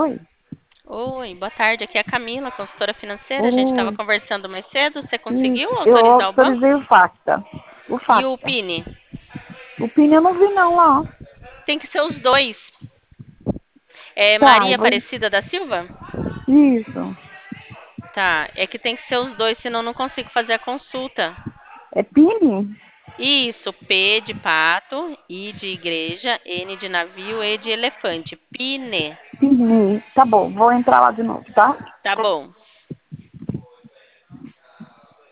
Oi. Oi, boa tarde. Aqui é a Camila, consultora financeira. A gente estava Oi. conversando mais cedo. Você conseguiu Isso. Eu autorizar o banco? autorizei o FACTA. O E o FACTA. PIN? O PIN eu não vi não lá. Tem que ser os dois. É Tá, Maria eu vou... Aparecida da Silva? Isso. Tá, é que tem que ser os dois, senão eu não consigo fazer a consulta. É PIN? Isso, P de pato, I de igreja, N de navio, E de elefante. PINE. PIN. Tá bom, vou entrar lá de novo, tá? Tá bom.